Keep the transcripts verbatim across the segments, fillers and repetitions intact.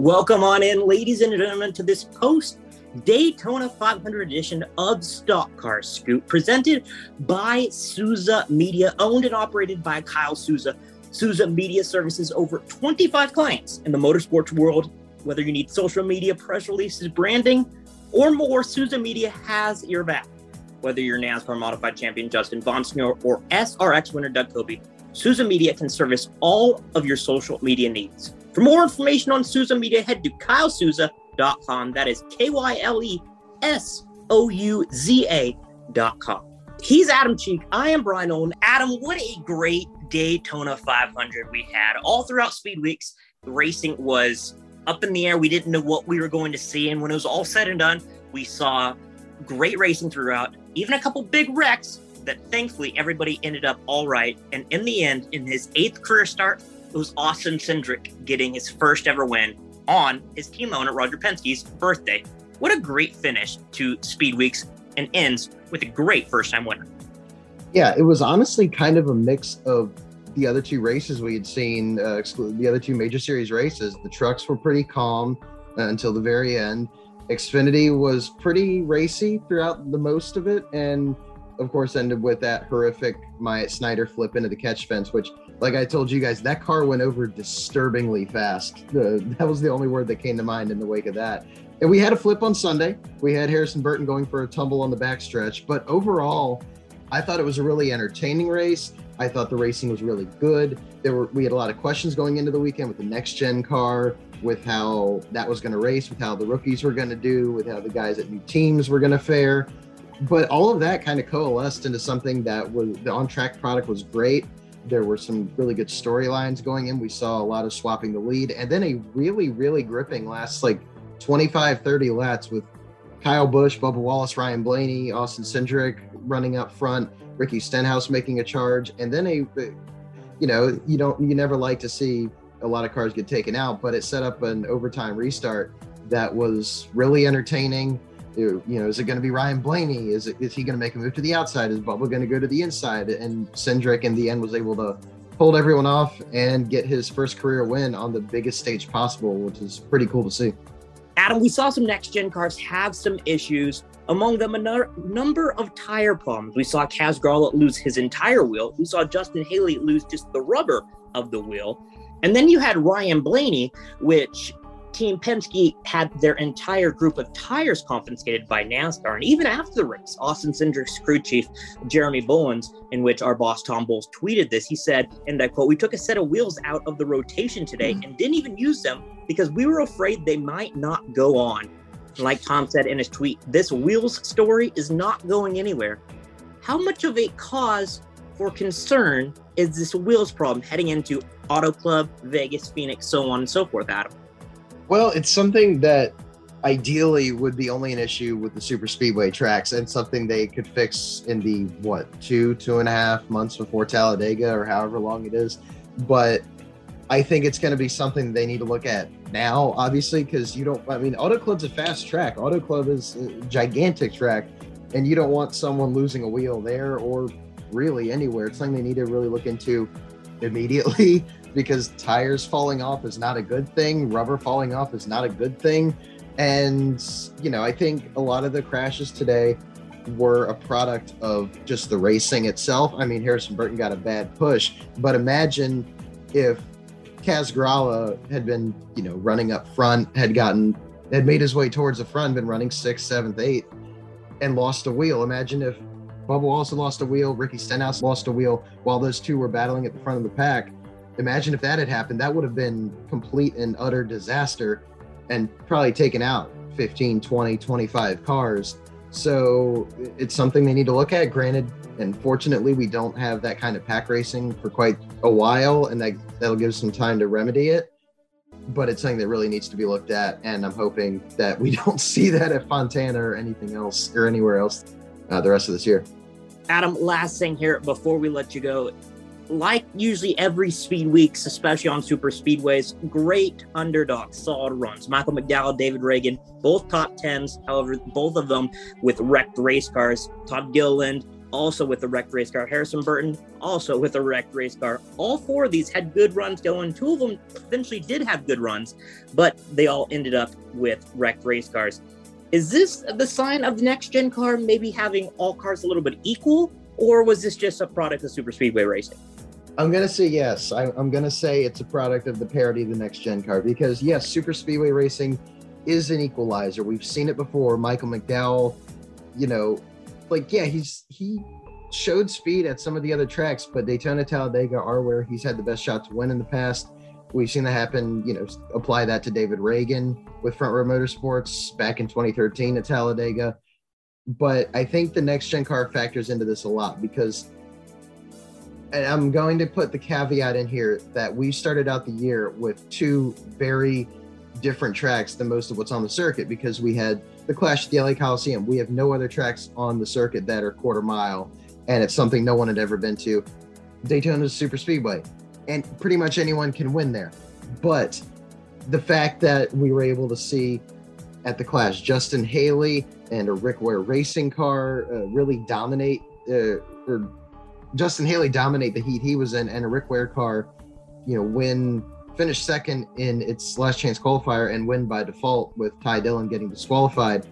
Welcome on in, ladies and gentlemen, to this post-Daytona five hundred edition of Stock Car Scoop, presented by Souza Media, owned and operated by Kyle Souza. Souza Media services over twenty-five clients in the motorsports world. Whether you need social media, press releases, branding, or more, Souza Media has your back. Whether you're NASCAR Modified Champion Justin Von Snow or S R X winner Doug Coby, Souza Media can service all of your social media needs. For more information on Souza Media, head to kyle souza dot com. That is K Y L E S O U Z A dot com. He's Adam Cheek. I am Brian Olin. Adam, what a great Daytona five hundred we had. All throughout Speed Weeks, the racing was up in the air. We didn't know what we were going to see. And when it was all said and done, we saw great racing throughout, even a couple big wrecks that thankfully everybody ended up all right. And in the end, in his eighth career start, it was Austin Cindric getting his first ever win on his team owner, Roger Penske's birthday. What a great finish to Speed Weeks, and ends with a great first-time winner. Yeah, it was honestly kind of a mix of the other two races we had seen, uh, exclude the other two major series races. The trucks were pretty calm uh, until the very end. Xfinity was pretty racy throughout the most of it, and of course ended with that horrific Myatt Snider flip into the catch fence, which, like I told you guys, that car went over disturbingly fast. Uh, that was the only word that came to mind in the wake of that. And we had a flip on Sunday. We had Harrison Burton going for a tumble on the backstretch. But overall, I thought it was a really entertaining race. I thought the racing was really good. There were we had a lot of questions going into the weekend with the next-gen car, with how that was going to race, with how the rookies were going to do, with how the guys at new teams were going to fare. But all of that kind of coalesced into something that was, the on-track product was great. There were some really good storylines going in. We saw a lot of swapping the lead, and then a really, really gripping last like twenty-five, thirty laps with Kyle Busch, Bubba Wallace, Ryan Blaney, Austin Cindric running up front, Ricky Stenhouse making a charge, and then a, you know, you don't, you never like to see a lot of cars get taken out, but it set up an overtime restart that was really entertaining. You know, is it going to be Ryan Blaney? Is it, is he going to make a move to the outside? Is Bubba going to go to the inside? And Cindric in the end was able to hold everyone off and get his first career win on the biggest stage possible, which is pretty cool to see. Adam, we saw some next-gen cars have some issues, among them a n- number of tire problems. We saw Kaz Grala lose his entire wheel. We saw Justin Haley lose just the rubber of the wheel. And then you had Ryan Blaney, which Team Penske had their entire group of tires confiscated by NASCAR. And even after the race, Austin Cindric's crew chief, Jeremy Bowens, in which our boss Tom Bowles tweeted this, he said, and I quote, "We took a set of wheels out of the rotation today and didn't even use them because we were afraid they might not go on." Like Tom said in his tweet, this wheels story is not going anywhere. How much of a cause for concern is this wheels problem heading into Auto Club, Vegas, Phoenix, so on and so forth, Adam? Well, it's something that ideally would be only an issue with the super speedway tracks, and something they could fix in the, what, two, two and a half months before Talladega or however long it is. But I think it's going to be something they need to look at now, obviously, because you don't, I mean, Auto Club's a fast track. Auto Club is a gigantic track, and you don't want someone losing a wheel there or really anywhere. It's something they need to really look into immediately, because tires falling off is not a good thing. Rubber falling off is not a good thing. And, you know, I think a lot of the crashes today were a product of just the racing itself. I mean, Harrison Burton got a bad push, but imagine if Kaz Grala had been, you know, running up front, had gotten, had made his way towards the front, been running sixth, seventh, eighth, and lost a wheel. Imagine if Bubba Wallace lost a wheel, Ricky Stenhouse lost a wheel while those two were battling at the front of the pack. Imagine if that had happened. That would have been complete and utter disaster and probably taken out fifteen, twenty, twenty-five cars. So it's something they need to look at. Granted, and fortunately, we don't have that kind of pack racing for quite a while, and that, that'll give some time to remedy it. But it's something that really needs to be looked at, and I'm hoping that we don't see that at Fontana or anything else or anywhere else uh, the rest of this year. Adam, last thing here before we let you go. Like usually every Speed Weeks, especially on super speedways, great underdogs, solid runs. Michael McDowell, David Reagan, both top tens. However, both of them with wrecked race cars. Todd Gilliland, also with the wrecked race car. Harrison Burton, also with a wrecked race car. All four of these had good runs going. Two of them eventually did have good runs, but they all ended up with wrecked race cars. Is this the sign of the next-gen car maybe having all cars a little bit equal, or was this just a product of super speedway racing? I'm going to say yes. I, I'm going to say it's a product of the parity of the next-gen car because, yes, super speedway racing is an equalizer. We've seen it before. Michael McDowell, you know, like, yeah, he's he showed speed at some of the other tracks, but Daytona, Talladega are where he's had the best shot to win in the past. We've seen that happen, you know, apply that to David Reagan with Front Row Motorsports back in twenty thirteen at Talladega. But I think the next-gen car factors into this a lot because, and I'm going to put the caveat in here that we started out the year with two very different tracks than most of what's on the circuit because we had the Clash at the L A Coliseum. We have no other tracks on the circuit that are quarter mile, and it's something no one had ever been to. Daytona's super speedway, and pretty much anyone can win there. But the fact that we were able to see at the Clash Justin Haley and a Rick Ware racing car uh, really dominate, uh, or Justin Haley dominate the heat he was in, and a Rick Ware car, you know, win, finish second in its last chance qualifier and win by default with Ty Dillon getting disqualified.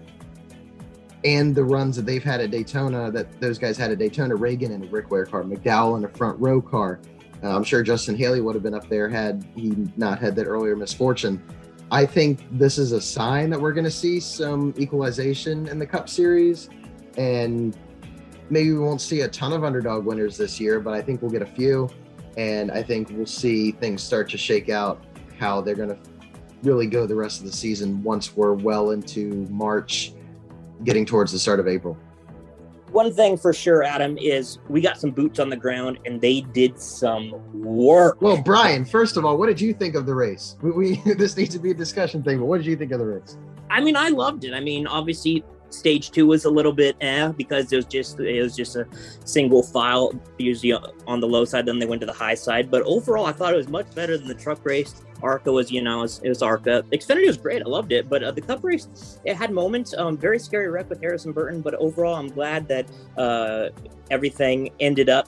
And the runs that they've had at Daytona, that those guys had at Daytona, Reagan in a Rick Ware car, McDowell in a front row car. Uh, I'm sure Justin Haley would have been up there had he not had that earlier misfortune. I think this is a sign that we're going to see some equalization in the Cup Series, and maybe we won't see a ton of underdog winners this year, but I think we'll get a few, and I think we'll see things start to shake out how they're going to really go the rest of the season once we're well into March, getting towards the start of April. One thing for sure, Adam, is we got some boots on the ground and they did some work. Well, Brian, first of all, what did you think of the race? We, we this needs to be a discussion thing, but what did you think of the race? I mean, I loved it. I mean, obviously stage two was a little bit eh because it was just it was just a single file, usually on the low side, then they went to the high side. But overall, I thought it was much better than the truck race. ARCA was, you know, it was, it was ARCA. Xfinity was great. I loved it. But uh, the Cup race, it had moments. Um, very scary wreck with Harrison Burton. But overall, I'm glad that uh, everything ended up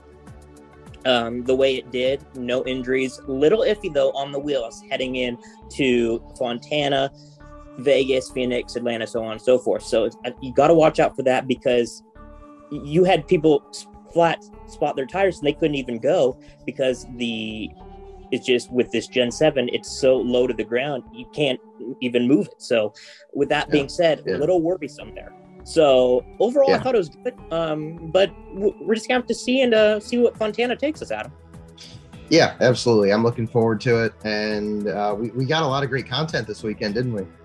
um, the way it did. No injuries. Little iffy, though, on the wheels heading in to Fontana, Vegas, Phoenix, Atlanta, so on and so forth. So uh, you got to watch out for that because you had people flat spot their tires and they couldn't even go because the it's just with this Gen seven, it's so low to the ground, you can't even move it. So with that yeah. being said, yeah. a little worrisome there. So overall, yeah. I thought it was good. Um, but we're just going to have to see and uh, see what Fontana takes us, Adam. Yeah, absolutely. I'm looking forward to it. And uh, we, we got a lot of great content this weekend, didn't we?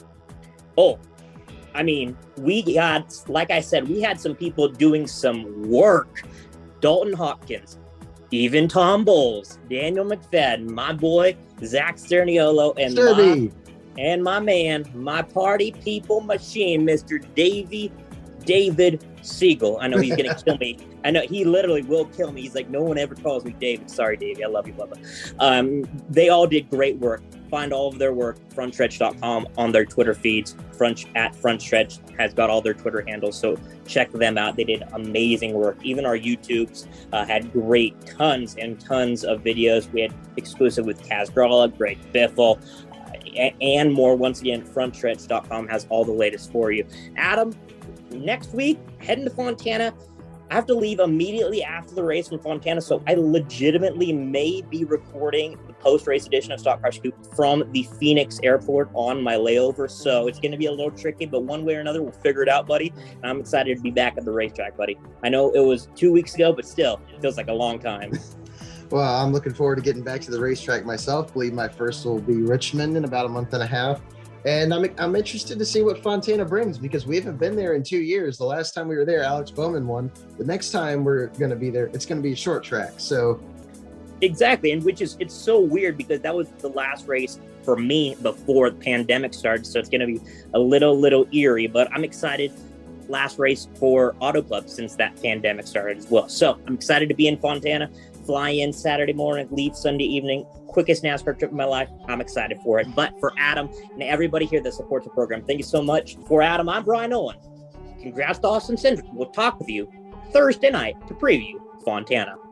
Oh, I mean, we got, like I said, we had some people doing some work. Dalton Hopkins, even Tom Bowles, Daniel McFadden, my boy, Zach Sterniolo, and my, and my man, my party people machine, Mister Davey, David Siegel. I know he's going to kill me. I know he literally will kill me. He's like, no one ever calls me David. Sorry, Davey. I love you, Bubba. Um, they all did great work. Find all of their work, front stretch dot com, on their Twitter feeds. Front at Front Stretch has got all their Twitter handles, so check them out. They did amazing work. Even our YouTubes uh, had great tons and tons of videos. We had exclusive with Kaz Gralla, Greg Biffle, uh, and more. Once again, front stretch dot com has all the latest for you. Adam, next week, heading to Fontana. I have to leave immediately after the race from Fontana, so I legitimately may be recording the post-race edition of Stock Car Scoop from the Phoenix airport on my layover, so it's going to be a little tricky, but one way or another, we'll figure it out, buddy. And I'm excited to be back at the racetrack, buddy. I know it was two weeks ago, but still, it feels like a long time. Well, I'm looking forward to getting back to the racetrack myself. I believe my first will be Richmond in about a month and a half. And I'm I'm interested to see what Fontana brings because we haven't been there in two years. The last time we were there, Alex Bowman won. The next time we're going to be there, it's going to be a short track. So exactly, and which is it's so weird because that was the last race for me before the pandemic started. So it's going to be a little little eerie, but I'm excited. Last race for Auto Club since that pandemic started as well. So I'm excited to be in Fontana. Fly in Saturday morning, leave Sunday evening. Quickest NASCAR trip of my life. I'm excited for it. But for Adam and everybody here that supports the program, thank you so much. For Adam, I'm Brian Owen. Congrats to Austin Cindric. We'll talk with you Thursday night to preview Fontana.